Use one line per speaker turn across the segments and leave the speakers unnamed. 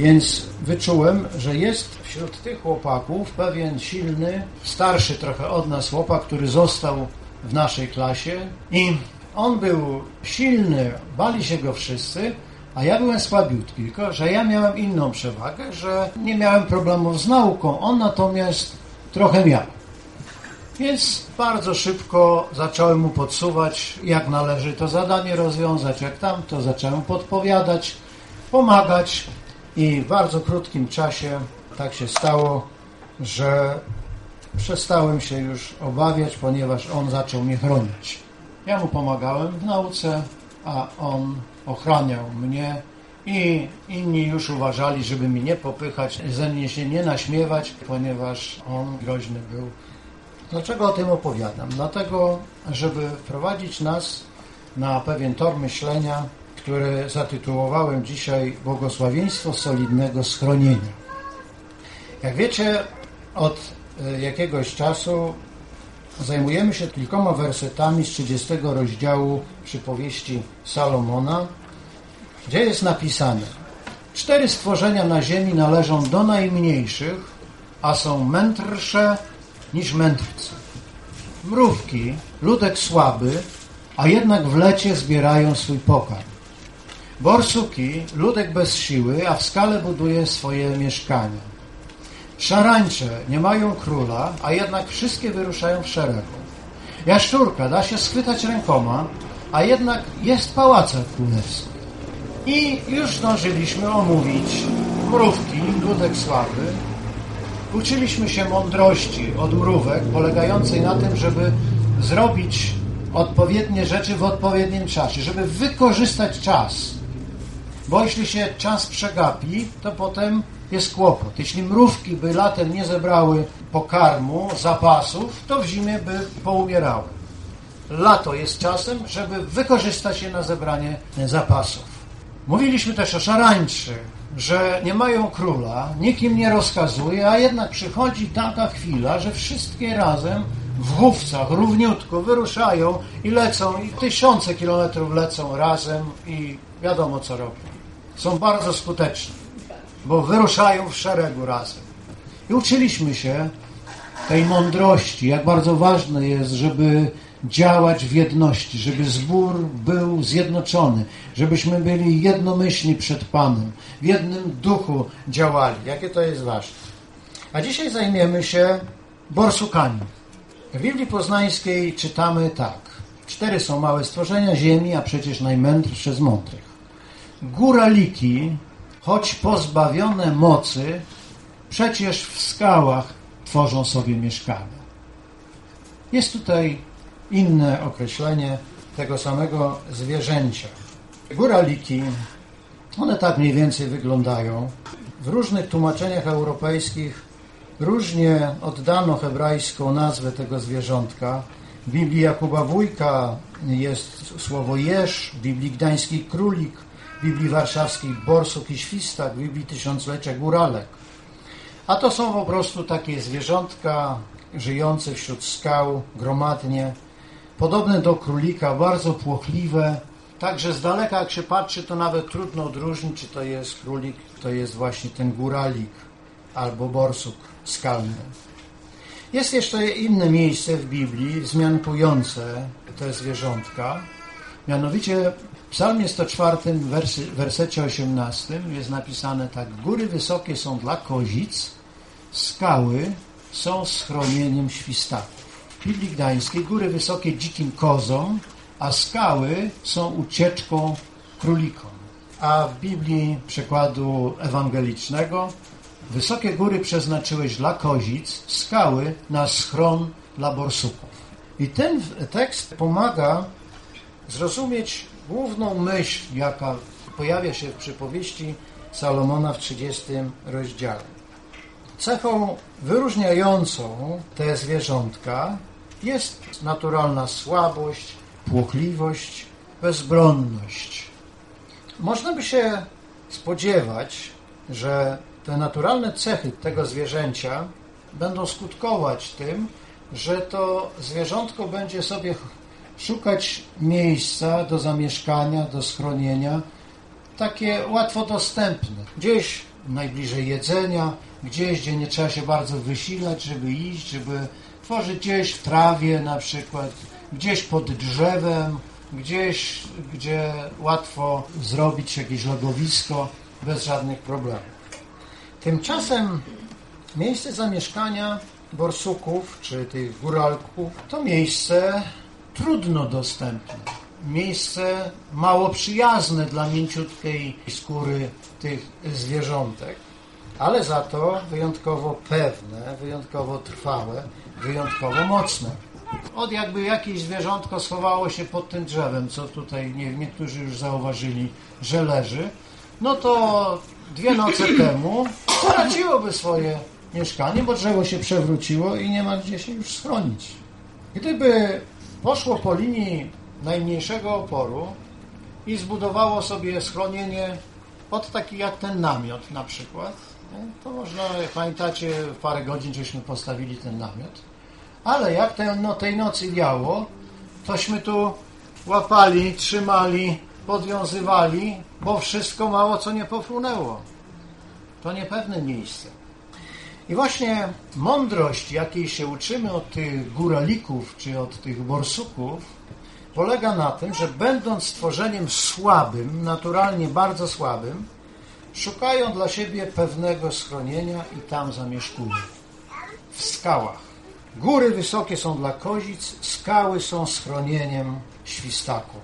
Więc wyczułem, że jest wśród tych chłopaków pewien silny, starszy trochę od nas chłopak, który został w naszej klasie i on był silny, bali się go wszyscy, a ja byłem słabiutki, tylko że ja miałem inną przewagę, że nie miałem problemów z nauką, on natomiast trochę miał. Więc bardzo szybko zacząłem mu podsuwać, jak należy to zadanie rozwiązać, jak tamto, zacząłem podpowiadać, pomagać i w bardzo krótkim czasie tak się stało, że przestałem się już obawiać, ponieważ on zaczął mnie chronić. Ja mu pomagałem w nauce, a on ochraniał mnie i inni już uważali, żeby mi nie popychać, ze mnie się nie naśmiewać, ponieważ on groźny był. Dlaczego o tym opowiadam? Dlatego, żeby wprowadzić nas na pewien tor myślenia, który zatytułowałem dzisiaj Błogosławieństwo solidnego schronienia. Jak wiecie, od jakiegoś czasu zajmujemy się kilkoma wersetami z 30 rozdziału przypowieści Salomona, gdzie jest napisane: 4 stworzenia na ziemi należą do najmniejszych, a są mędrsze niż mędrcy. Mrówki, ludek słaby, a jednak w lecie zbierają swój pokarm. Borsuki, ludek bez siły, a w skale buduje swoje mieszkania. Szarańcze nie mają króla, a jednak wszystkie wyruszają w szeregu. Jaszczurka da się schwytać rękoma, a jednak jest pałace królewskie. I już zdążyliśmy omówić mrówki, ludek słaby. Uczyliśmy się mądrości od mrówek, polegającej na tym, żeby zrobić odpowiednie rzeczy w odpowiednim czasie, żeby wykorzystać czas. Bo jeśli się czas przegapi, to potem jest kłopot. Jeśli mrówki by latem nie zebrały pokarmu, zapasów, to w zimie by poumierały. Lato jest czasem, żeby wykorzystać je na zebranie zapasów. Mówiliśmy też o szarańczy, że nie mają króla, nikt im nie rozkazuje, a jednak przychodzi taka chwila, że wszystkie razem w chówcach równiutko wyruszają i lecą, i tysiące kilometrów lecą razem i wiadomo co robią. Są bardzo skuteczni, bo wyruszają w szeregu razem. I uczyliśmy się tej mądrości, jak bardzo ważne jest, żeby działać w jedności, żeby zbór był zjednoczony, żebyśmy byli jednomyślni przed Panem, w jednym duchu działali. Jakie to jest ważne. A dzisiaj zajmiemy się borsukami. W Biblii Poznańskiej czytamy tak. 4 są małe stworzenia ziemi, a przecież najmędrsze z mądrych. Góraliki, choć pozbawione mocy, przecież w skałach tworzą sobie mieszkania. Jest tutaj inne określenie tego samego zwierzęcia. Góraliki, one tak mniej więcej wyglądają. W różnych tłumaczeniach europejskich różnie oddano hebrajską nazwę tego zwierzątka. W Biblii Jakuba Wójka jest słowo jeż, w Biblii Gdańskiej królik, w Biblii Warszawskiej borsuk i świstak, w Biblii Tysiąclecia góralek. A to są po prostu takie zwierzątka żyjące wśród skał gromadnie, podobne do królika, bardzo płochliwe. Także z daleka jak się patrzy, to nawet trudno odróżnić, czy to jest królik, to jest właśnie ten góralik albo borsuk skalny. Jest jeszcze inne miejsce w Biblii wzmiankujące te zwierzątka. Mianowicie w Psalmie 104, wersecie 18 jest napisane tak: góry wysokie są dla kozic, skały są schronieniem świstaków. W Biblii Gdańskiej góry wysokie dzikim kozom, a skały są ucieczką królikom. A w Biblii przekładu ewangelicznego: wysokie góry przeznaczyłeś dla kozic, skały na schron dla borsuków. I ten tekst pomaga zrozumieć główną myśl, jaka pojawia się w przypowieści Salomona w 30 rozdziale. Cechą wyróżniającą te zwierzątka jest naturalna słabość, płochliwość, bezbronność. Można by się spodziewać, że te naturalne cechy tego zwierzęcia będą skutkować tym, że to zwierzątko będzie sobie szukać miejsca do zamieszkania, do schronienia, takie łatwo dostępne. Gdzieś najbliżej jedzenia, gdzieś, gdzie nie trzeba się bardzo wysilać, żeby iść, żeby tworzyć gdzieś w trawie na przykład, gdzieś pod drzewem, gdzieś, gdzie łatwo zrobić jakieś logowisko bez żadnych problemów. Tymczasem miejsce zamieszkania borsuków, czy tych góralków, to miejsce trudno dostępne. Miejsce mało przyjazne dla mięciutkiej skóry tych zwierzątek, ale za to wyjątkowo pewne, wyjątkowo trwałe, wyjątkowo mocne. Od jakby jakieś zwierzątko schowało się pod tym drzewem, co tutaj niektórzy już zauważyli, że leży, no to 2 noce temu straciłoby swoje mieszkanie, bo drzewo się przewróciło i nie ma gdzie się już schronić. Gdyby poszło po linii najmniejszego oporu i zbudowało sobie schronienie od taki jak ten namiot na przykład, to można, jak pamiętacie, parę godzin żeśmy postawili ten namiot, ale jak tej nocy wiało, tośmy tu łapali, trzymali, podwiązywali, bo wszystko mało co nie pofrunęło. To niepewne miejsce. I właśnie mądrość, jakiej się uczymy od tych góralików, czy od tych borsuków, polega na tym, że będąc stworzeniem słabym, naturalnie bardzo słabym, szukają dla siebie pewnego schronienia i tam zamieszkują. W skałach. Góry wysokie są dla kozic, skały są schronieniem świstaków.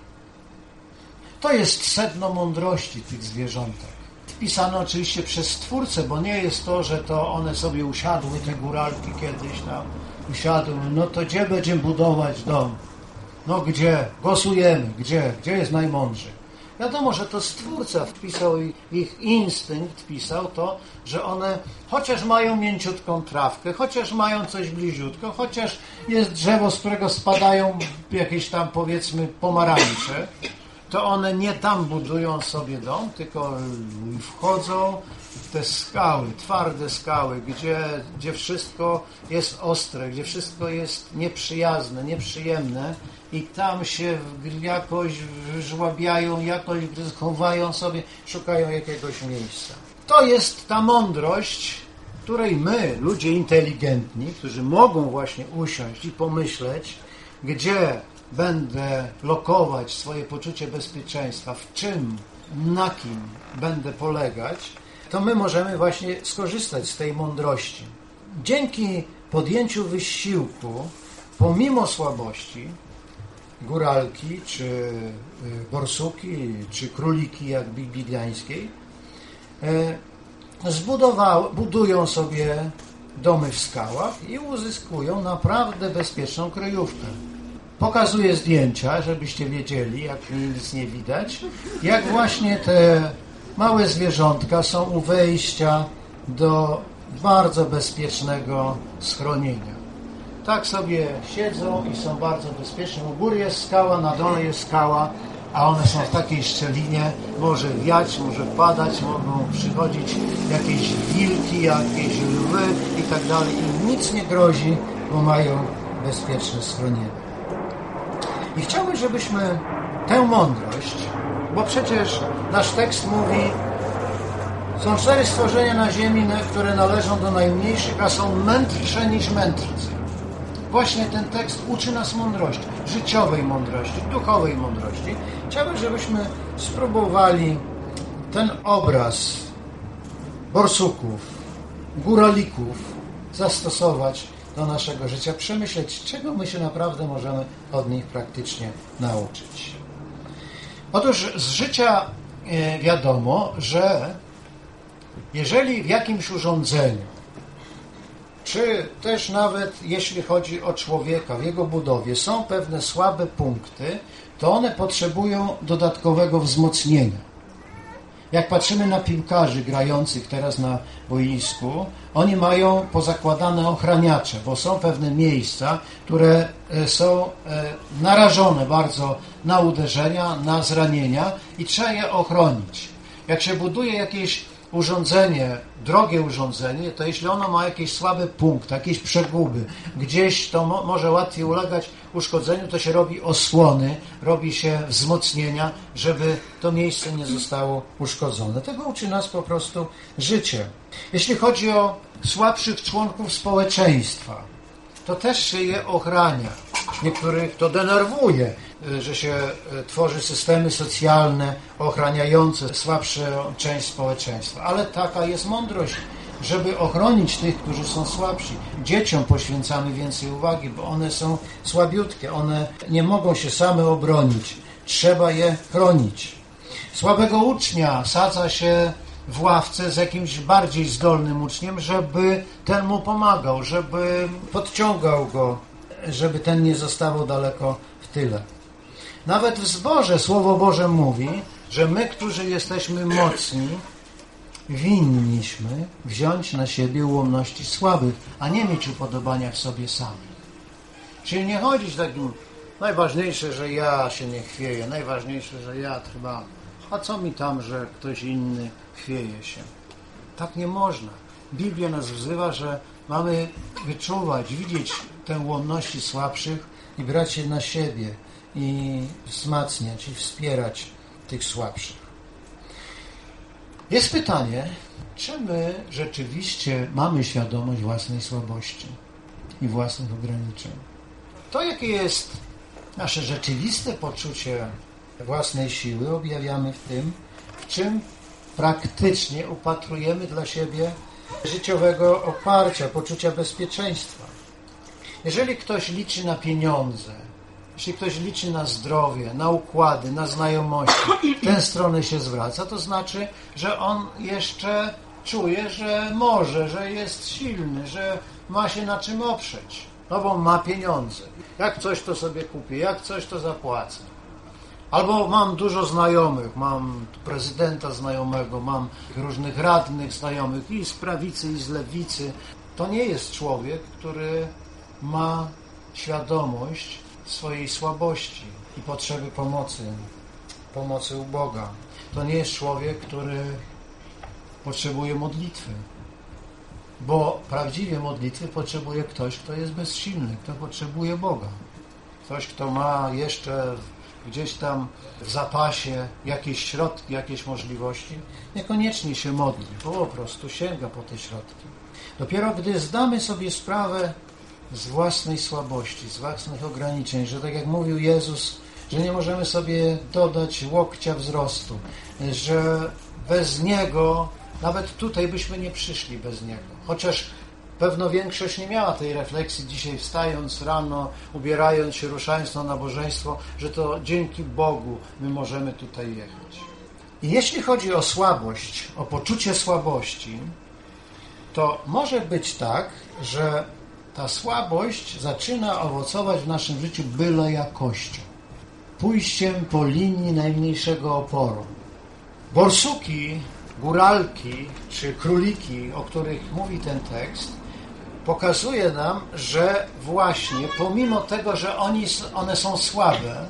To jest sedno mądrości tych zwierzątek. Wpisane oczywiście przez Stwórcę, bo nie jest to, że to one sobie usiadły, te góralki kiedyś tam usiadły, no to gdzie będziemy budować dom? No gdzie? Głosujemy. Gdzie? Gdzie jest najmądrzej? Wiadomo, że to Stwórca wpisał, ich instynkt wpisał to, że one chociaż mają mięciutką trawkę, chociaż mają coś bliziutko, chociaż jest drzewo, z którego spadają jakieś tam, powiedzmy, pomarańcze, to one nie tam budują sobie dom, tylko wchodzą w te skały, twarde skały, gdzie wszystko jest ostre, gdzie wszystko jest nieprzyjazne, nieprzyjemne i tam się jakoś żłabiają, jakoś chowają sobie, szukają jakiegoś miejsca. To jest ta mądrość, której my, ludzie inteligentni, którzy mogą właśnie usiąść i pomyśleć, gdzie będę lokować swoje poczucie bezpieczeństwa, w czym, na kim będę polegać, to my możemy właśnie skorzystać z tej mądrości. Dzięki podjęciu wysiłku, pomimo słabości, góralki, czy borsuki, czy króliki, jak bibliańskiej, budują sobie domy w skałach i uzyskują naprawdę bezpieczną kryjówkę. Pokazuję zdjęcia, żebyście wiedzieli, jak nic nie widać, jak właśnie te małe zwierzątka są u wejścia do bardzo bezpiecznego schronienia. Tak sobie siedzą i są bardzo bezpieczne. U góry jest skała, na dole jest skała, a one są w takiej szczelinie, może wiać, może padać, mogą przychodzić jakieś wilki, jakieś lwy i tak dalej. Im nic nie grozi, bo mają bezpieczne schronienie. I chciałbym, żebyśmy tę mądrość, bo przecież nasz tekst mówi, są 4 stworzenia na ziemi, które należą do najmniejszych, a są mędrsze niż mędrcy. Właśnie ten tekst uczy nas mądrości, życiowej mądrości, duchowej mądrości. Chciałbym, żebyśmy spróbowali ten obraz borsuków, góralików zastosować do naszego życia, przemyśleć, czego my się naprawdę możemy od nich praktycznie nauczyć. Otóż z życia wiadomo, że jeżeli w jakimś urządzeniu, czy też nawet jeśli chodzi o człowieka, w jego budowie, są pewne słabe punkty, to one potrzebują dodatkowego wzmocnienia. Jak patrzymy na piłkarzy grających teraz na boisku, oni mają pozakładane ochraniacze, bo są pewne miejsca, które są narażone bardzo na uderzenia, na zranienia i trzeba je ochronić. Jak się buduje jakieś urządzenie, drogie urządzenie, to jeśli ono ma jakiś słaby punkt, jakieś przeguby, gdzieś to może łatwiej ulegać uszkodzeniu, to się robi osłony, robi się wzmocnienia, żeby to miejsce nie zostało uszkodzone. Tego uczy nas po prostu życie. Jeśli chodzi o słabszych członków społeczeństwa, to też się je ochrania. Niektórych to denerwuje, że się tworzy systemy socjalne ochraniające słabszą część społeczeństwa. Ale taka jest mądrość, żeby ochronić tych, którzy są słabsi. Dzieciom poświęcamy więcej uwagi, bo one są słabiutkie, one nie mogą się same obronić. Trzeba je chronić. Słabego ucznia sadza się w ławce z jakimś bardziej zdolnym uczniem, żeby ten mu pomagał, żeby podciągał go, żeby ten nie zostawał daleko w tyle. Nawet w zborze Słowo Boże mówi, że my, którzy jesteśmy mocni, winniśmy wziąć na siebie ułomności słabych, a nie mieć upodobania w sobie samych. Czyli nie chodzić takim, najważniejsze, że ja się nie chwieję, najważniejsze, że ja trwam. A co mi tam, że ktoś inny chwieje się? Tak nie można. Biblia nas wzywa, że mamy wyczuwać, widzieć te ułomności słabszych i brać je na siebie i wzmacniać i wspierać tych słabszych. Jest pytanie, czy my rzeczywiście mamy świadomość własnej słabości i własnych ograniczeń? To, jakie jest nasze rzeczywiste poczucie własnej siły, objawiamy w tym, w czym praktycznie upatrujemy dla siebie życiowego oparcia, poczucia bezpieczeństwa. Jeżeli ktoś liczy na pieniądze, jeśli ktoś liczy na zdrowie, na układy, na znajomości, w tę stronę się zwraca, to znaczy, że on jeszcze czuje, że może, że jest silny, że ma się na czym oprzeć, no bo ma pieniądze. Jak coś, to sobie kupię, jak coś, to zapłacę. Albo mam dużo znajomych, mam prezydenta znajomego, mam różnych radnych znajomych i z prawicy, i z lewicy. To nie jest człowiek, który ma świadomość swojej słabości i potrzeby pomocy u Boga. To nie jest człowiek, który potrzebuje modlitwy, bo prawdziwie modlitwy potrzebuje ktoś, kto jest bezsilny, kto potrzebuje Boga. Ktoś, kto ma jeszcze gdzieś tam w zapasie jakieś środki, jakieś możliwości, niekoniecznie się modli, bo po prostu sięga po te środki. Dopiero gdy zdamy sobie sprawę z własnej słabości, z własnych ograniczeń, że tak jak mówił Jezus, że nie możemy sobie dodać łokcia wzrostu, że bez Niego, nawet tutaj byśmy nie przyszli bez Niego. Chociaż pewno większość nie miała tej refleksji dzisiaj wstając rano, ubierając się, ruszając na nabożeństwo, że to dzięki Bogu my możemy tutaj jechać. I jeśli chodzi o słabość, o poczucie słabości, to może być tak, że ta słabość zaczyna owocować w naszym życiu byle jakością. Pójściem po linii najmniejszego oporu. Borsuki, góralki czy króliki, o których mówi ten tekst, pokazuje nam, że właśnie pomimo tego, że one są słabe,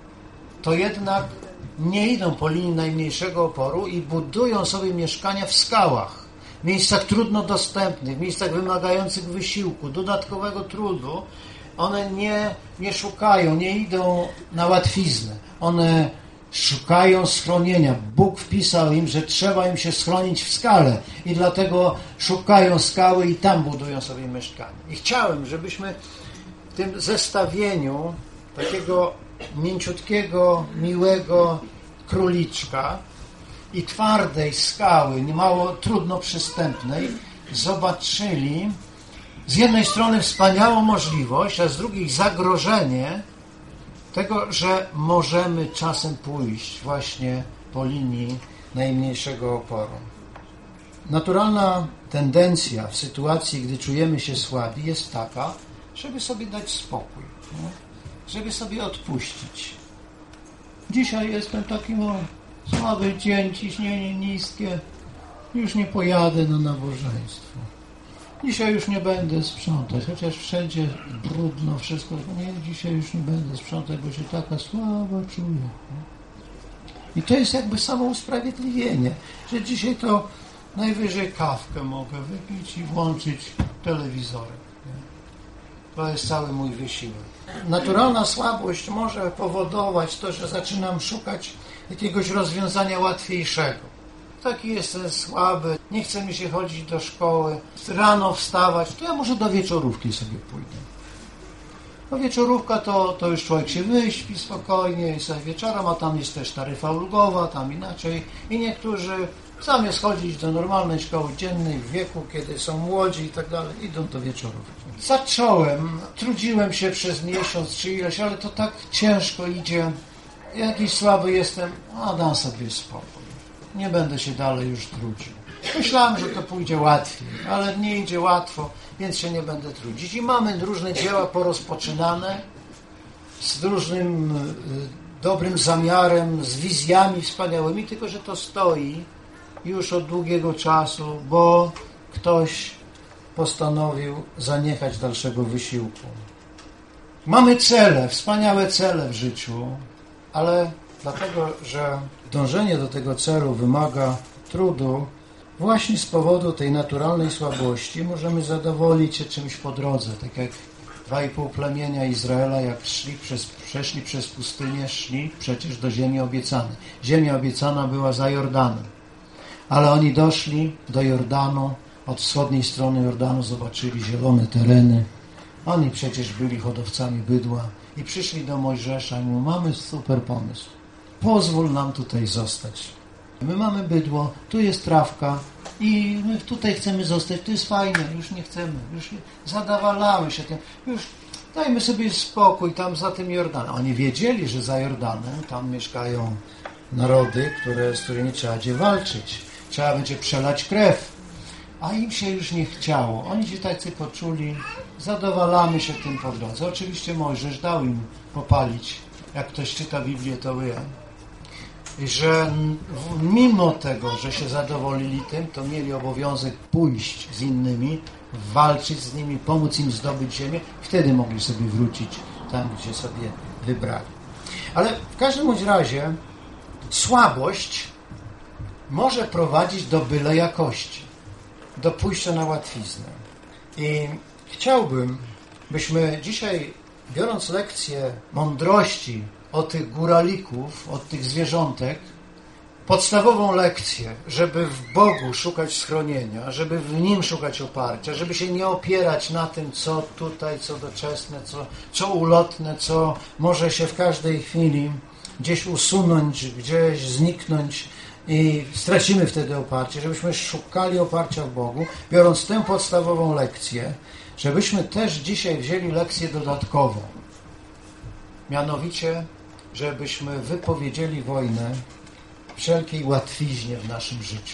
to jednak nie idą po linii najmniejszego oporu i budują sobie mieszkania w skałach, w miejscach trudno dostępnych, w miejscach wymagających wysiłku, dodatkowego trudu. One nie szukają, nie idą na łatwiznę. One szukają schronienia. Bóg wpisał im, że trzeba im się schronić w skale i dlatego szukają skały i tam budują sobie mieszkanie. I chciałem, żebyśmy w tym zestawieniu takiego mięciutkiego, miłego króliczka i twardej skały, mało trudno przystępnej, zobaczyli z jednej strony wspaniałą możliwość, a z drugiej zagrożenie tego, że możemy czasem pójść właśnie po linii najmniejszego oporu. Naturalna tendencja w sytuacji, gdy czujemy się słabi, jest taka, żeby sobie dać spokój, nie? Żeby sobie odpuścić. Dzisiaj jestem taki słaby dzień, ciśnienie niskie, już nie pojadę na nabożeństwo. Dzisiaj już nie będę sprzątać, chociaż wszędzie brudno, wszystko. Nie, dzisiaj już nie będę sprzątać, bo się taka słaba czuję. I to jest jakby samo usprawiedliwienie, że dzisiaj to Najwyżej kawkę mogę wypić i włączyć telewizorek. To jest cały mój wysiłek. Naturalna słabość może powodować to, że zaczynam szukać jakiegoś rozwiązania łatwiejszego. Taki jestem słaby, nie chce mi się chodzić do szkoły, rano wstawać, to ja może do wieczorówki sobie pójdę. No wieczorówka to już człowiek się wyśpi spokojnie i sobie wieczorem, a tam jest też taryfa ulgowa, tam inaczej. I niektórzy zamiast chodzić do normalnej szkoły dziennej w wieku, kiedy są młodzi i tak dalej, idą do wieczorówki. Zacząłem, trudziłem się przez miesiąc czy ileś, ale to tak ciężko idzie. Jakiś słaby jestem, a dam sobie spokój. Nie będę się dalej już trudził. Myślałem, że to pójdzie łatwiej, ale nie idzie łatwo, więc się nie będę trudzić. I mamy różne dzieła porozpoczynane z różnym dobrym zamiarem, z wizjami wspaniałymi, tylko że to stoi już od długiego czasu, bo ktoś postanowił zaniechać dalszego wysiłku. Mamy cele, wspaniałe cele w życiu, ale dlatego, że dążenie do tego celu wymaga trudu, właśnie z powodu tej naturalnej słabości możemy zadowolić się czymś po drodze. Tak jak 2,5 plemienia Izraela, jak przeszli przez pustynię, szli przecież do ziemi obiecanej. Ziemia obiecana była za Jordanem. Ale oni doszli do Jordanu, od wschodniej strony Jordanu zobaczyli zielone tereny. Oni przecież byli hodowcami bydła i przyszli do Mojżesza i mówią, mamy super pomysł. Pozwól nam tutaj zostać. My mamy bydło, tu jest trawka i my tutaj chcemy zostać, to jest fajne, już nie chcemy, już nie, zadawalamy się tym, już dajmy sobie spokój tam za tym Jordanem. Oni wiedzieli, że za Jordanem tam mieszkają narody, z którymi trzeba będzie walczyć. Trzeba będzie przelać krew. A im się już nie chciało. Oni się tacy poczuli, zadowalamy się tym po drodze. Oczywiście Mojżesz dał im popalić. Jak ktoś czyta Biblię, to wie, że mimo tego, że się zadowolili tym, to mieli obowiązek pójść z innymi, walczyć z nimi, pomóc im zdobyć ziemię. Wtedy mogli sobie wrócić tam, gdzie sobie wybrali. Ale w każdym bądź razie słabość może prowadzić do byle jakości, do pójścia na łatwiznę. I chciałbym, byśmy dzisiaj, biorąc lekcję mądrości od tych góralików, od tych zwierzątek, podstawową lekcję, żeby w Bogu szukać schronienia, żeby w Nim szukać oparcia, żeby się nie opierać na tym, co tutaj, co doczesne, co ulotne, co może się w każdej chwili gdzieś usunąć, gdzieś zniknąć i stracimy wtedy oparcie, żebyśmy szukali oparcia w Bogu, biorąc tę podstawową lekcję, żebyśmy też dzisiaj wzięli lekcję dodatkową. Mianowicie, żebyśmy wypowiedzieli wojnę wszelkiej łatwiźnie w naszym życiu.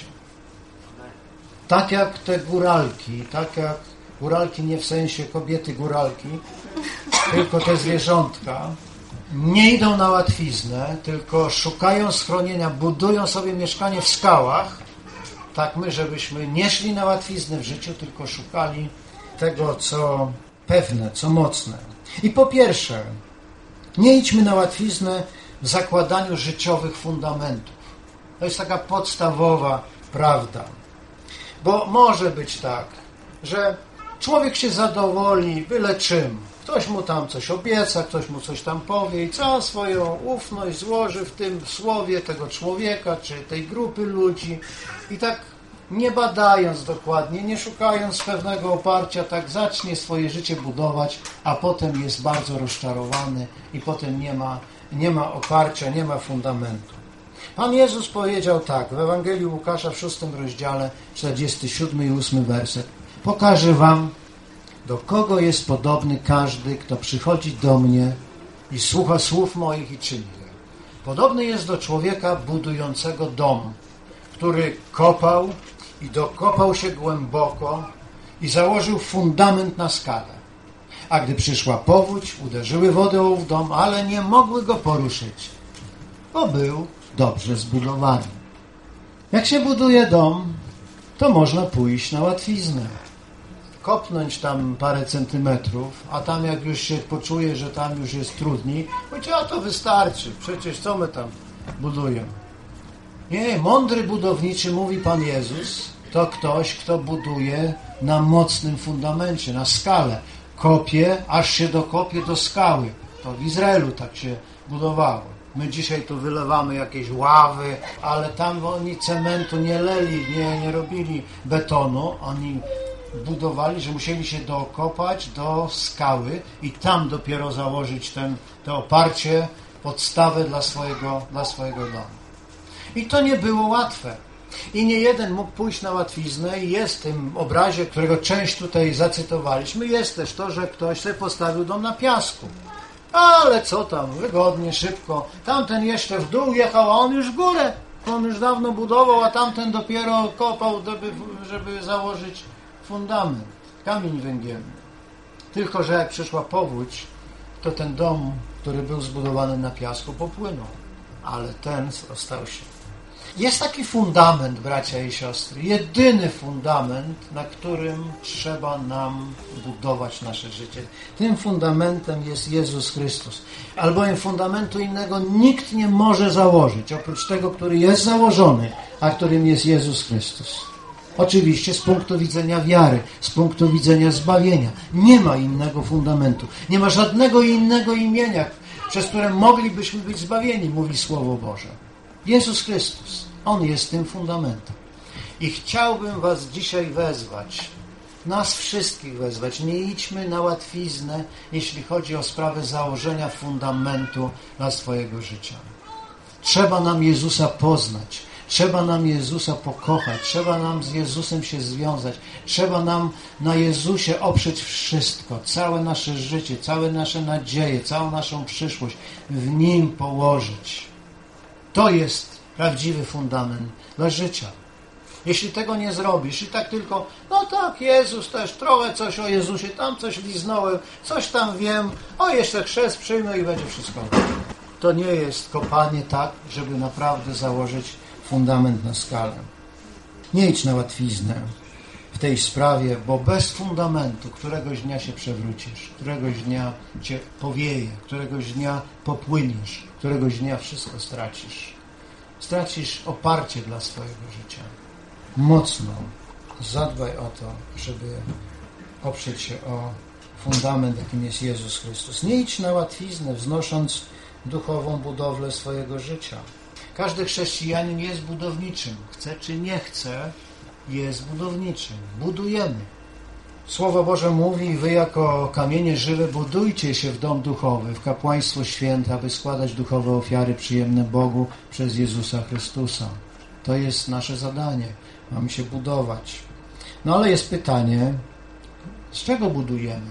Tak jak te góralki, nie w sensie kobiety góralki, tylko te zwierzątka, nie idą na łatwiznę, tylko szukają schronienia, budują sobie mieszkanie w skałach, tak my, żebyśmy nie szli na łatwiznę w życiu, tylko szukali tego, co pewne, co mocne. I po pierwsze, nie idźmy na łatwiznę w zakładaniu życiowych fundamentów. To jest taka podstawowa prawda. Bo może być tak, że człowiek się zadowoli byle czym. Ktoś mu tam coś obieca, ktoś mu coś tam powie i całą swoją ufność złoży w tym słowie tego człowieka, czy tej grupy ludzi i tak nie badając dokładnie, nie szukając pewnego oparcia, tak zacznie swoje życie budować, a potem jest bardzo rozczarowany i potem nie ma oparcia, nie ma fundamentu. Pan Jezus powiedział tak w Ewangelii Łukasza w 6 rozdziale, 47 i 8 werset. Pokażę wam, do kogo jest podobny każdy, kto przychodzi do mnie i słucha słów moich i czyni je. Podobny jest do człowieka budującego dom, który kopał i dokopał się głęboko i założył fundament na skale. A gdy przyszła powódź, uderzyły wody w dom, ale nie mogły go poruszyć, bo był dobrze zbudowany. Jak się buduje dom, to można pójść na łatwiznę. Kopnąć tam parę centymetrów, a tam jak już się poczuje, że tam już jest trudniej, powiedzieć, a to wystarczy, przecież co my tam budujemy? Nie, mądry budowniczy, mówi Pan Jezus, to ktoś, kto buduje na mocnym fundamencie, na skale. Kopie, aż się dokopie do skały. To w Izraelu tak się budowało. My dzisiaj tu wylewamy jakieś ławy, ale tam oni cementu nie leli, nie robili betonu. Oni budowali, że musieli się dokopać do skały i tam dopiero założyć to oparcie, podstawę dla swojego domu. I to nie było łatwe. I nie jeden mógł pójść na łatwiznę i jest w tym obrazie, którego część tutaj zacytowaliśmy, jest też to, że ktoś sobie postawił dom na piasku. Ale co tam, wygodnie, szybko. Tamten jeszcze w dół jechał, a on już w górę. On już dawno budował, a tamten dopiero kopał, żeby założyć fundament. Kamień węgielny. Tylko że jak przyszła powódź, to ten dom, który był zbudowany na piasku, popłynął. Ale ten ostał się. Jest taki fundament, bracia i siostry, jedyny fundament, na którym trzeba nam budować nasze życie. Tym fundamentem jest Jezus Chrystus. Albowiem fundamentu innego nikt nie może założyć, oprócz tego, który jest założony, a którym jest Jezus Chrystus. Oczywiście z punktu widzenia wiary, z punktu widzenia zbawienia. Nie ma innego fundamentu. Nie ma żadnego innego imienia, przez które moglibyśmy być zbawieni, mówi Słowo Boże. Jezus Chrystus. On jest tym fundamentem. I chciałbym was dzisiaj wezwać, nas wszystkich wezwać. Nie idźmy na łatwiznę, jeśli chodzi o sprawę założenia fundamentu dla swojego życia. Trzeba nam Jezusa poznać. Trzeba nam Jezusa pokochać. Trzeba nam z Jezusem się związać. Trzeba nam na Jezusie oprzeć wszystko. Całe nasze życie, całe nasze nadzieje, całą naszą przyszłość w Nim położyć. To jest prawdziwy fundament dla życia. Jeśli tego nie zrobisz i tak tylko, no tak, Jezus też, trochę coś o Jezusie, tam coś liznąłem, coś tam wiem, jeszcze chrzest przyjmę i będzie wszystko. To nie jest kopanie tak, żeby naprawdę założyć fundament na skalę. Nie idź na łatwiznę w tej sprawie, bo bez fundamentu któregoś dnia się przewrócisz, któregoś dnia cię powieje, któregoś dnia popłyniesz, któregoś dnia wszystko stracisz. Stracisz oparcie dla swojego życia. Mocno zadbaj o to, żeby oprzeć się o fundament, jakim jest Jezus Chrystus. Nie idź na łatwiznę, wznosząc duchową budowlę swojego życia. Każdy chrześcijanin jest budowniczym. Chce czy nie chce, jest budowniczym. Budujemy. Słowo Boże mówi, wy jako kamienie żywe budujcie się w dom duchowy, w kapłaństwo święte, aby składać duchowe ofiary przyjemne Bogu przez Jezusa Chrystusa. To jest nasze zadanie. Mamy się budować. No ale jest pytanie, z czego budujemy?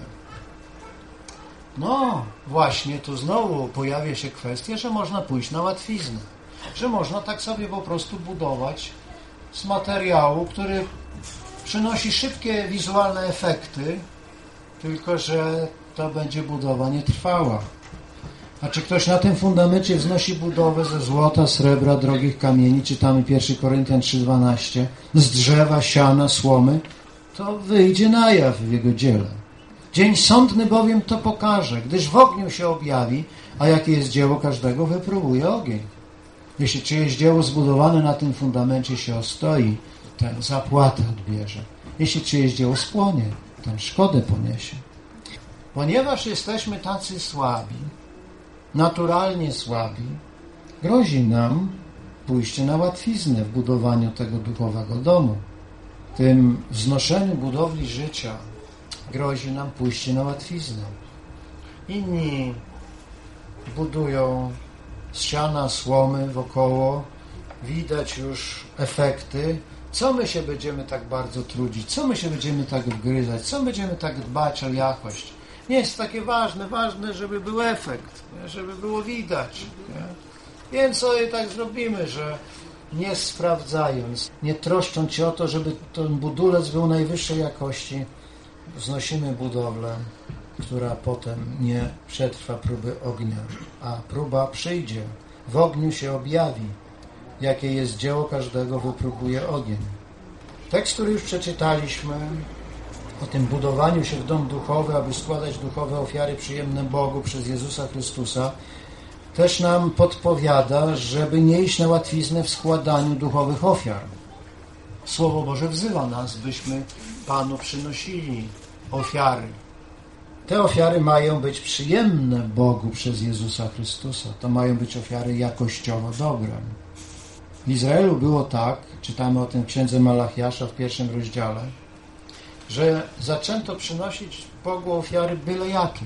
No właśnie, tu znowu pojawia się kwestia, że można pójść na łatwiznę. Że można tak sobie po prostu budować z materiału, który przynosi szybkie wizualne efekty, tylko że to będzie budowa nietrwała. A czy ktoś na tym fundamencie wznosi budowę ze złota, srebra, drogich kamieni, czytamy 1 Koryntian 3,12, z drzewa, siana, słomy, to wyjdzie na jaw w jego dziele. Dzień sądny bowiem to pokaże, gdyż w ogniu się objawi, a jakie jest dzieło każdego, wypróbuje ogień. Jeśli czyjeś dzieło zbudowane na tym fundamencie się ostoi, ten zapłatę odbierze. Jeśli czyjeś dzieło spłonie, ten szkodę poniesie. Ponieważ jesteśmy tacy słabi, naturalnie słabi, grozi nam pójście na łatwiznę w budowaniu tego duchowego domu. Tym wznoszeniu budowli życia grozi nam pójście na łatwiznę. Inni budują z siana, słomy wokoło, widać już efekty. Co my się będziemy tak bardzo trudzić? Co my się będziemy tak wgryzać? Co będziemy tak dbać o jakość? Nie jest takie ważne, żeby był efekt, żeby było widać. Nie? Więc sobie tak zrobimy, że nie sprawdzając, nie troszcząc się o to, żeby ten budulec był najwyższej jakości, wznosimy budowlę, która potem nie przetrwa próby ognia, a próba przyjdzie, w ogniu się objawi. Jakie jest dzieło każdego, wypróbuje ogień. Tekst, który już przeczytaliśmy o tym budowaniu się w dom duchowy, aby składać duchowe ofiary przyjemne Bogu przez Jezusa Chrystusa, też nam podpowiada, żeby nie iść na łatwiznę w składaniu duchowych ofiar. Słowo Boże wzywa nas, byśmy Panu przynosili ofiary. Te ofiary mają być przyjemne Bogu przez Jezusa Chrystusa. To mają być ofiary jakościowo dobre. W Izraelu było tak, czytamy o tym w Księdze Malachiasza w 1 rozdziale, że zaczęto przynosić Bogu ofiary byle jakie.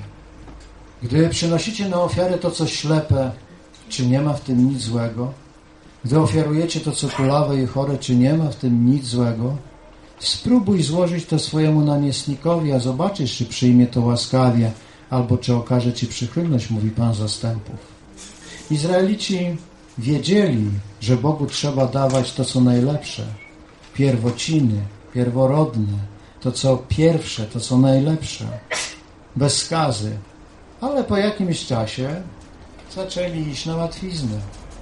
Gdy przynosicie na ofiarę to, co ślepe, czy nie ma w tym nic złego? Gdy ofiarujecie to, co kulawe i chore, czy nie ma w tym nic złego? Spróbuj złożyć to swojemu namiestnikowi, a zobaczysz, czy przyjmie to łaskawie, albo czy okaże ci przychylność, mówi Pan zastępów. Izraelici wiedzieli, że Bogu trzeba dawać to, co najlepsze, pierwociny, pierworodne, to, co pierwsze, to, co najlepsze, bez skazy. Ale po jakimś czasie zaczęli iść na łatwiznę.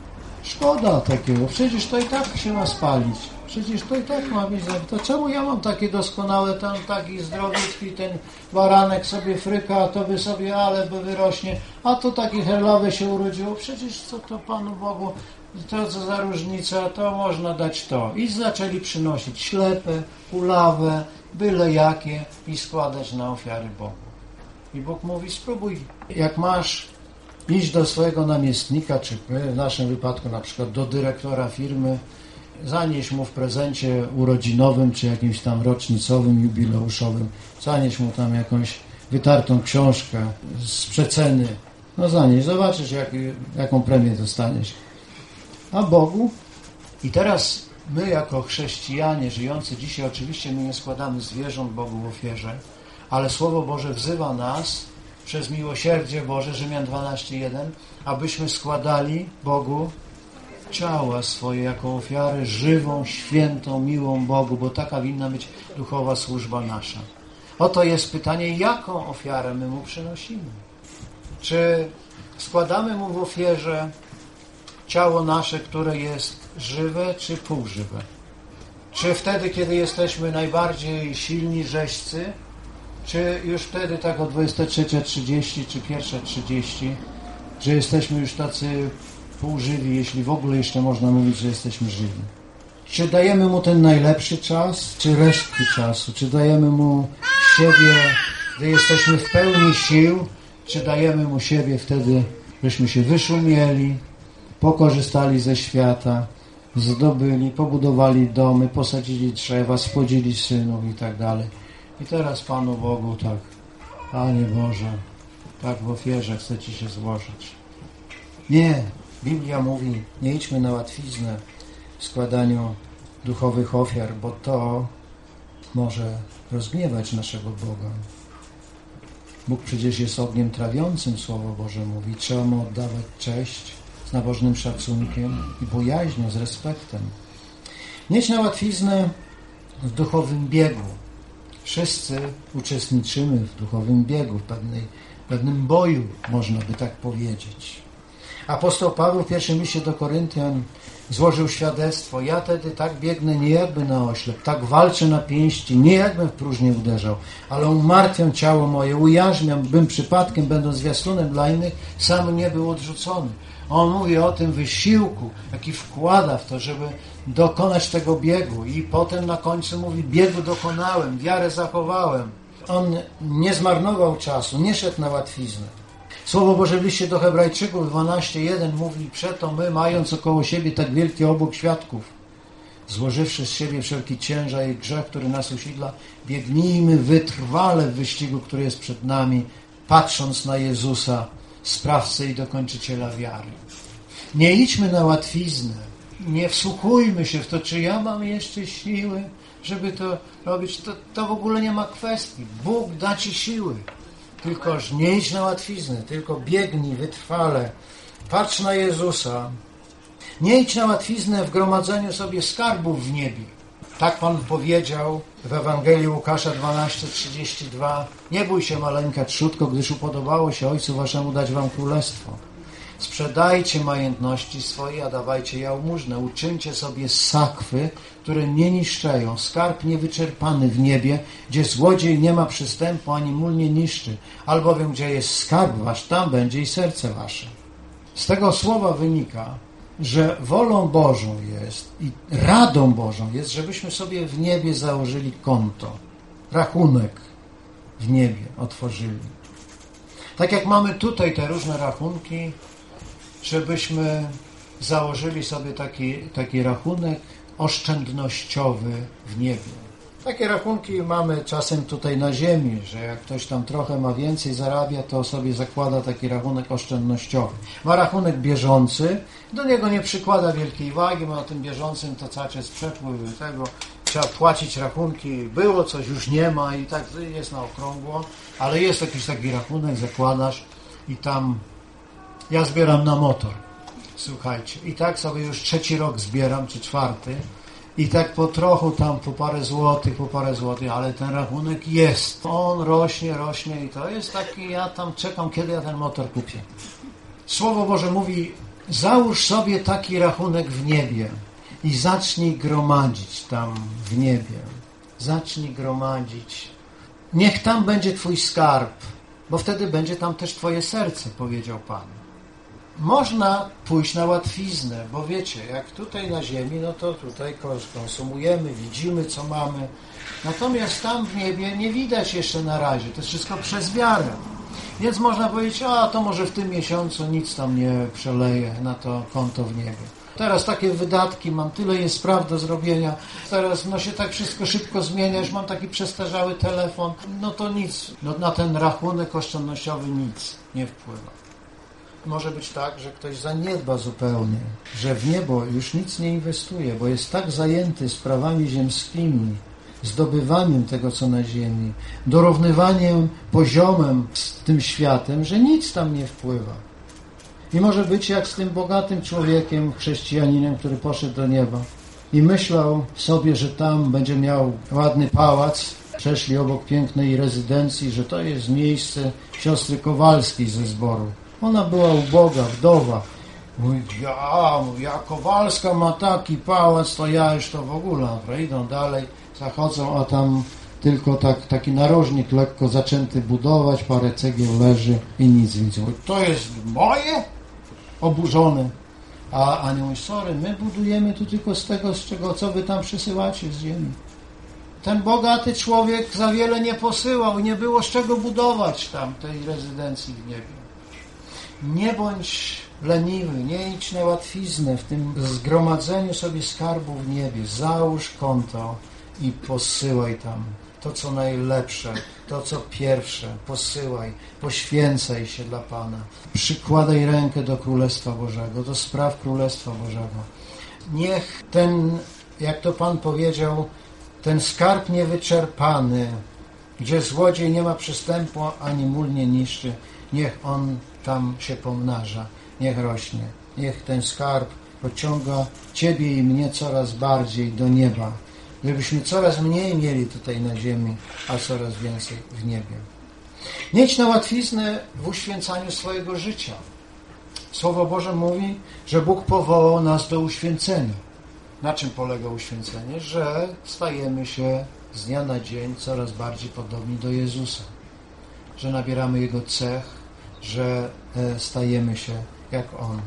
Szkoda takiego, przecież to i tak się ma spalić. Przecież to i tak ma być, to czemu ja mam takie doskonałe, tam taki zdrowiutki, ten baranek sobie fryka, a to by sobie, ale by wyrośnie, a to taki herlawy się urodziło, przecież co to Panu Bogu, to co za różnica, to można dać to. I zaczęli przynosić ślepe, kulawe, byle jakie i składać na ofiary Bogu. I Bóg mówi, spróbuj, jak masz iść do swojego namiestnika, czy w naszym wypadku na przykład do dyrektora firmy, zanieś mu w prezencie urodzinowym, czy jakimś tam rocznicowym, jubileuszowym, zanieś mu tam jakąś wytartą książkę z przeceny. No zanieś, zobaczysz jaką premię dostaniesz. A Bogu? I teraz my jako chrześcijanie żyjący dzisiaj, oczywiście my nie składamy zwierząt Bogu w ofierze, ale Słowo Boże wzywa nas przez miłosierdzie Boże, Rzymian 12:1, abyśmy składali Bogu ciała swoje jako ofiarę żywą, świętą, miłą Bogu, bo taka winna być duchowa służba nasza. Oto jest pytanie, jaką ofiarę my Mu przynosimy? Czy składamy Mu w ofierze ciało nasze, które jest żywe, czy półżywe? Czy wtedy, kiedy jesteśmy najbardziej silni, rzeźcy, czy już wtedy tak o 23:30 czy 1:30, że jesteśmy już tacy półżywi, jeśli w ogóle jeszcze można mówić, że jesteśmy żywi? Czy dajemy Mu ten najlepszy czas, czy resztki czasu? Czy dajemy Mu siebie, gdy jesteśmy w pełni sił, czy dajemy Mu siebie wtedy, żeśmy się wyszumieli, pokorzystali ze świata, zdobyli, pobudowali domy, posadzili drzewa, spłodzili synów i tak dalej. I teraz Panu Bogu tak, Panie Boże, tak w ofierze chce Ci się złożyć. Nie, Biblia mówi, nie idźmy na łatwiznę w składaniu duchowych ofiar, bo to może rozgniewać naszego Boga. Bóg przecież jest ogniem trawiącym, Słowo Boże mówi. Trzeba Mu oddawać cześć z nabożnym szacunkiem i bojaźnią, z respektem. Nie idź na łatwiznę w duchowym biegu. Wszyscy uczestniczymy w duchowym biegu, w pewnym boju, można by tak powiedzieć. Apostoł Paweł w pierwszym liście do Koryntian złożył świadectwo. Ja tedy tak biegnę nie jakby na oślep, tak walczę na pięści, nie jakbym w próżnię uderzał, ale umartwiam ciało moje, ujarzmiam, bym przypadkiem, będąc zwiastunem dla innych, sam nie był odrzucony. On mówi o tym wysiłku, jaki wkłada w to, żeby dokonać tego biegu. I potem na końcu mówi, biegu dokonałem, wiarę zachowałem. On nie zmarnował czasu, nie szedł na łatwiznę. Słowo Boże w liście do Hebrajczyków 12:1 mówi, przeto my, mając około siebie tak wielki obłok świadków, złożywszy z siebie wszelki ciężar i grzech, który nas usidla, biegnijmy wytrwale w wyścigu, który jest przed nami, patrząc na Jezusa, sprawcę i dokończyciela wiary. Nie idźmy na łatwiznę, nie wsłuchujmy się w to, czy ja mam jeszcze siły, żeby to robić. To w ogóle nie ma kwestii. Bóg da Ci siły. Tylkoż nie idź na łatwiznę, tylko biegnij wytrwale. Patrz na Jezusa. Nie idź na łatwiznę w gromadzeniu sobie skarbów w niebie. Tak Pan powiedział w Ewangelii Łukasza 12:32. Nie bój się, maleńka trzódko, gdyż upodobało się Ojcu Waszemu dać Wam królestwo. Sprzedajcie majątności swoje, a dawajcie jałmużnę. Uczyńcie sobie sakwy, które nie niszczeją, skarb niewyczerpany w niebie, gdzie złodziej nie ma przystępu, ani mól nie niszczy. Albowiem, gdzie jest skarb wasz, tam będzie i serce wasze. Z tego słowa wynika, że wolą Bożą jest i radą Bożą jest, żebyśmy sobie w niebie założyli konto, rachunek w niebie otworzyli. Tak jak mamy tutaj te różne rachunki, żebyśmy założyli sobie taki rachunek oszczędnościowy w niebie. Takie rachunki mamy czasem tutaj na ziemi, że jak ktoś tam trochę ma więcej zarabia, to sobie zakłada taki rachunek oszczędnościowy. Ma rachunek bieżący, do niego nie przykłada wielkiej wagi, ma o tym bieżącym to cały czas przepływ tego, trzeba płacić rachunki, było coś, już nie ma i tak jest na okrągło, ale jest jakiś taki rachunek, zakładasz i tam ja zbieram na motor, słuchajcie, i tak sobie już 3. rok zbieram, czy 4. I tak po trochu tam po parę złotych, ale ten rachunek jest. On rośnie i to jest taki, ja tam czekam, kiedy ja ten motor kupię. Słowo Boże mówi, załóż sobie taki rachunek w niebie i zacznij gromadzić tam w niebie. Zacznij gromadzić. Niech tam będzie twój skarb, bo wtedy będzie tam też twoje serce, powiedział Pan. Można pójść na łatwiznę, bo wiecie, jak tutaj na ziemi, no to tutaj konsumujemy, widzimy, co mamy. Natomiast tam w niebie nie widać jeszcze na razie. To jest wszystko przez wiarę. Więc można powiedzieć, to może w tym miesiącu nic tam nie przeleje na to konto w niebie. Teraz takie wydatki, mam tyle jest spraw do zrobienia. Teraz się tak wszystko szybko zmienia, już mam taki przestarzały telefon. No to nic, na ten rachunek oszczędnościowy nic nie wpływa. Może być tak, że ktoś zaniedba zupełnie, że w niebo już nic nie inwestuje, bo jest tak zajęty sprawami ziemskimi, zdobywaniem tego, co na ziemi, dorównywaniem poziomem z tym światem, że nic tam nie wpływa. I może być jak z tym bogatym człowiekiem, chrześcijaninem, który poszedł do nieba i myślał sobie, że tam będzie miał ładny pałac. Przeszli obok pięknej rezydencji, że to jest miejsce siostry Kowalskiej ze zboru. Ona była uboga, wdowa. Mówi, Kowalska ma taki pałac, to ja już to w ogóle. Idą dalej, zachodzą, a tam tylko taki narożnik lekko zaczęty budować, parę cegieł leży i nic widzą. To jest moje? Oburzony. A anioł mówi, sorry, my budujemy tu tylko z tego, z czego, co wy tam przysyłacie z ziemi. Ten bogaty człowiek za wiele nie posyłał, nie było z czego budować tam tej rezydencji w niebie. Nie bądź leniwy, nie idź na łatwiznę w tym zgromadzeniu sobie skarbu w niebie. Załóż konto i posyłaj tam to, co najlepsze, to, co pierwsze. Posyłaj, poświęcaj się dla Pana. Przykładaj rękę do Królestwa Bożego, do spraw Królestwa Bożego. Niech ten, jak to Pan powiedział, ten skarb niewyczerpany, gdzie złodziej nie ma przystępu, ani mól nie niszczy, niech on tam się pomnaża, niech rośnie. Niech ten skarb pociąga Ciebie i mnie coraz bardziej do nieba, żebyśmy coraz mniej mieli tutaj na ziemi, a coraz więcej w niebie. Nie idź na łatwiznę w uświęcaniu swojego życia. Słowo Boże mówi, że Bóg powołał nas do uświęcenia. Na czym polega uświęcenie? Że stajemy się z dnia na dzień coraz bardziej podobni do Jezusa. Że nabieramy Jego cech, że stajemy się jak On.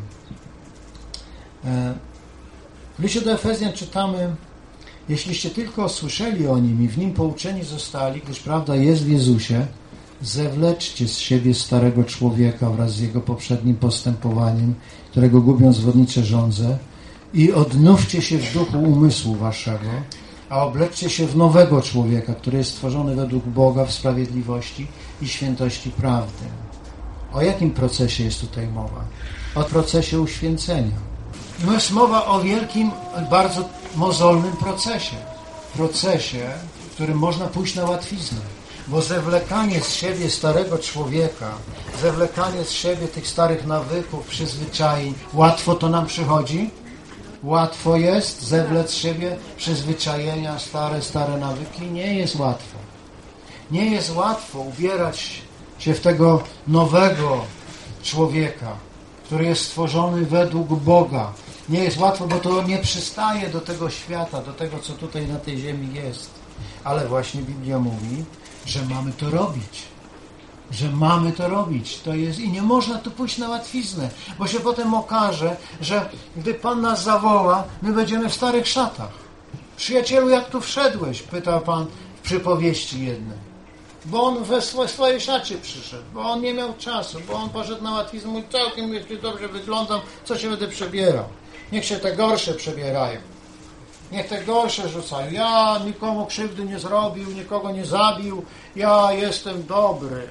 W liście do Efezjan czytamy, jeśliście tylko słyszeli o Nim i w Nim pouczeni zostali, gdyż prawda jest w Jezusie, zewleczcie z siebie starego człowieka wraz z jego poprzednim postępowaniem, którego gubią zwodnicze żądze, i odnówcie się w duchu umysłu waszego, a obleczcie się w nowego człowieka, który jest stworzony według Boga w sprawiedliwości i świętości prawdy. O jakim procesie jest tutaj mowa? O procesie uświęcenia. Jest mowa o wielkim, bardzo mozolnym procesie. Procesie, w którym można pójść na łatwiznę. Bo zewlekanie z siebie starego człowieka, zewlekanie z siebie tych starych nawyków, przyzwyczajeń, łatwo to nam przychodzi? Łatwo jest zewlec z siebie przyzwyczajenia, stare nawyki? Nie jest łatwo. Nie jest łatwo ubierać się w tego nowego człowieka, który jest stworzony według Boga. Nie jest łatwo, bo to nie przystaje do tego świata, do tego, co tutaj na tej ziemi jest. Ale właśnie Biblia mówi, że mamy to robić. że mamy to robić. To jest i nie można tu pójść na łatwiznę, bo się potem okaże, że gdy Pan nas zawoła, my będziemy w starych szatach. Przyjacielu, jak tu wszedłeś? Pytał Pan w przypowieści jednej. Bo on we swojej szacie przyszedł, bo on nie miał czasu, bo on poszedł na łatwiznę, mówi, całkiem dobrze wyglądam, co się będę przebierał. Niech się te gorsze przebierają. Niech te gorsze rzucają. Ja nikomu krzywdy nie zrobił, nikogo nie zabił, ja jestem dobry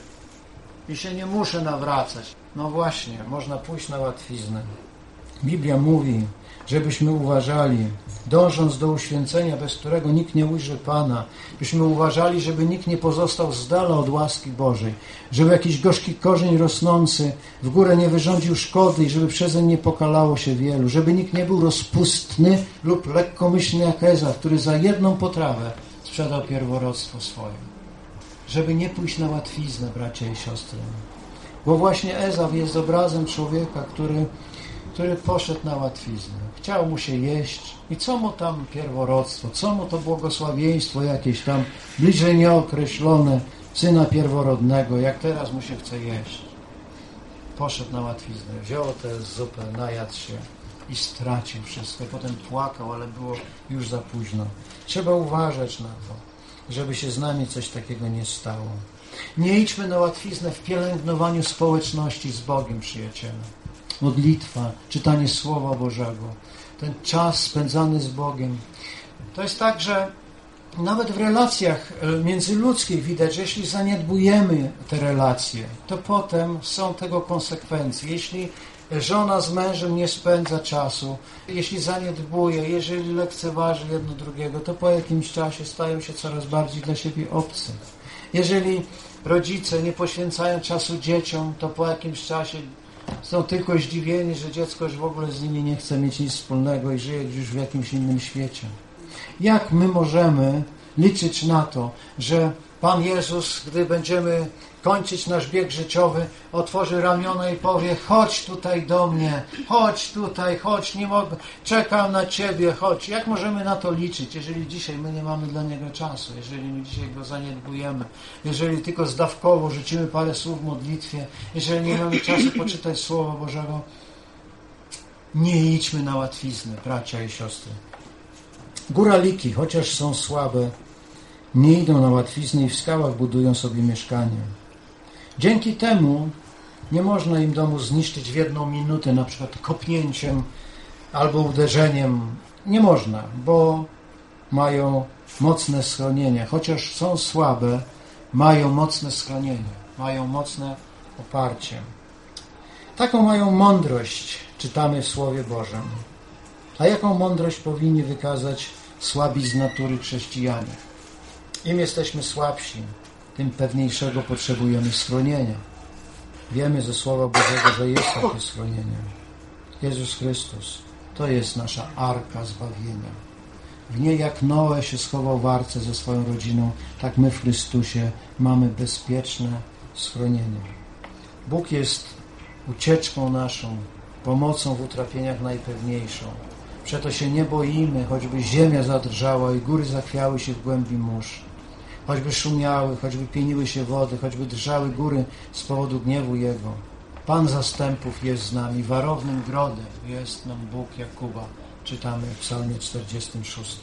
i się nie muszę nawracać. No właśnie, można pójść na łatwiznę. Biblia mówi, żebyśmy uważali, dążąc do uświęcenia, bez którego nikt nie ujrzy Pana, byśmy uważali, żeby nikt nie pozostał z dala od łaski Bożej, żeby jakiś gorzki korzeń rosnący w górę nie wyrządził szkody i żeby przezeń nie pokalało się wielu, żeby nikt nie był rozpustny lub lekkomyślny jak Ezaf, który za jedną potrawę sprzedał pierworództwo swoje. Żeby nie pójść na łatwiznę, bracia i siostry. Bo właśnie Ezaf jest obrazem człowieka, który poszedł na łatwiznę. Chciał mu się jeść i co mu tam pierworództwo, co mu to błogosławieństwo jakieś tam bliżej nieokreślone syna pierworodnego, jak teraz mu się chce jeść. Poszedł na łatwiznę, wziął tę zupę, najadł się i stracił wszystko. Potem płakał, ale było już za późno. Trzeba uważać na to, żeby się z nami coś takiego nie stało. Nie idźmy na łatwiznę w pielęgnowaniu społeczności z Bogiem, przyjaciele. Modlitwa, czytanie Słowa Bożego, ten czas spędzany z Bogiem. To jest tak, że nawet w relacjach międzyludzkich widać, że jeśli zaniedbujemy te relacje, to potem są tego konsekwencje. Jeśli żona z mężem nie spędza czasu, jeśli zaniedbuje, jeżeli lekceważy jedno drugiego, to po jakimś czasie stają się coraz bardziej dla siebie obcy. Jeżeli rodzice nie poświęcają czasu dzieciom, to po jakimś czasie są tylko zdziwieni, że dziecko już w ogóle z nimi nie chce mieć nic wspólnego i żyje już w jakimś innym świecie. Jak my możemy liczyć na to, że Pan Jezus, gdy będziemy kończyć nasz bieg życiowy, otworzy ramiona i powie, chodź tutaj do mnie, chodź tutaj, chodź, nie mogę, czekam na Ciebie, chodź. Jak możemy na to liczyć, jeżeli dzisiaj my nie mamy dla Niego czasu, jeżeli my dzisiaj Go zaniedbujemy, jeżeli tylko zdawkowo rzucimy parę słów w modlitwie, jeżeli nie mamy czasu poczytać Słowa Bożego? Nie idźmy na łatwiznę, bracia i siostry. Góraliki, chociaż są słabe, nie idą na łatwiznę i w skałach budują sobie mieszkanie. Dzięki temu nie można im domu zniszczyć w jedną minutę, na przykład kopnięciem albo uderzeniem. Nie można, bo mają mocne schronienie. Chociaż są słabe, mają mocne schronienie, mają mocne oparcie. Taką mają mądrość, czytamy w Słowie Bożym. A jaką mądrość powinni wykazać słabi z natury chrześcijanie? Im jesteśmy słabsi, tym pewniejszego potrzebujemy schronienia. Wiemy ze Słowa Bożego, że jest takie schronienie. Jezus Chrystus to jest nasza arka zbawienia. W niej jak Noe się schował w arce ze swoją rodziną, tak my w Chrystusie mamy bezpieczne schronienie. Bóg jest ucieczką naszą, pomocą w utrapieniach najpewniejszą. Przeto się nie boimy, choćby ziemia zadrżała i góry zachwiały się w głębi mórz. Choćby szumiały, choćby pieniły się wody, choćby drżały góry z powodu gniewu Jego. Pan zastępów jest z nami, warownym grodem jest nam Bóg Jakuba. Czytamy w Psalmie 46.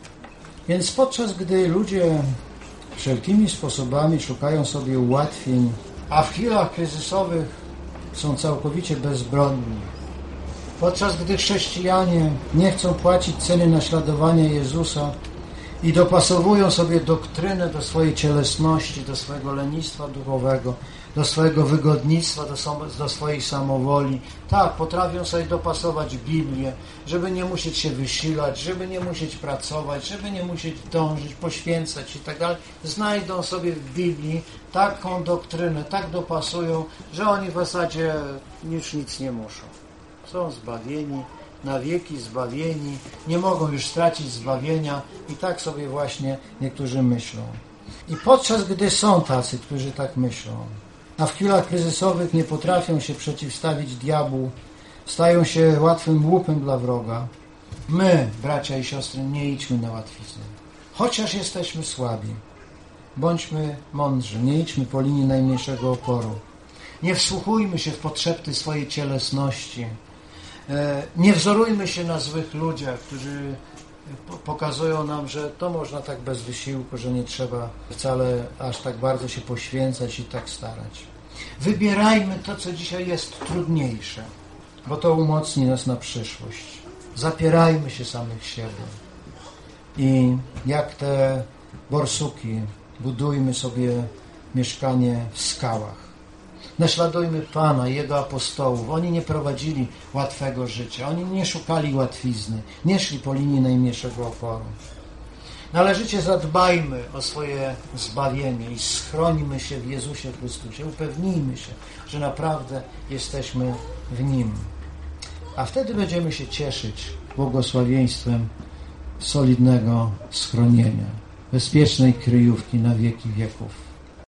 Więc podczas gdy ludzie wszelkimi sposobami szukają sobie ułatwień, a w chwilach kryzysowych są całkowicie bezbronni, podczas gdy chrześcijanie nie chcą płacić ceny naśladowania Jezusa i dopasowują sobie doktrynę do swojej cielesności, do swojego lenistwa duchowego, do swojego wygodnictwa, do swojej samowoli. Tak, potrafią sobie dopasować Biblię, żeby nie musieć się wysilać, żeby nie musieć pracować, żeby nie musieć dążyć, poświęcać i tak dalej. Znajdą sobie w Biblii taką doktrynę, tak dopasują, że oni w zasadzie już nic nie muszą. Są zbawieni, na wieki zbawieni, nie mogą już stracić zbawienia i tak sobie właśnie niektórzy myślą. I podczas gdy są tacy, którzy tak myślą, a w chwilach kryzysowych nie potrafią się przeciwstawić diabłu, stają się łatwym łupem dla wroga, my, bracia i siostry, nie idźmy na łatwiznę. Chociaż jesteśmy słabi, Bądźmy mądrzy, nie idźmy po linii najmniejszego oporu. Nie wsłuchujmy się w potrzeby swojej cielesności. Nie wzorujmy się na złych ludziach, którzy pokazują nam, że to można tak bez wysiłku, że nie trzeba wcale aż tak bardzo się poświęcać i tak starać. Wybierajmy to, co dzisiaj jest trudniejsze, bo to umocni nas na przyszłość. Zapierajmy się samych siebie i jak te borsuki budujmy sobie mieszkanie w skałach. Naśladujmy Pana i Jego apostołów. Oni nie prowadzili łatwego życia. Oni nie szukali łatwizny. Nie szli po linii najmniejszego oporu. Należycie zadbajmy o swoje zbawienie i schrońmy się w Jezusie Chrystusie. Upewnijmy się, że naprawdę jesteśmy w Nim. A wtedy będziemy się cieszyć błogosławieństwem solidnego schronienia, bezpiecznej kryjówki na wieki wieków.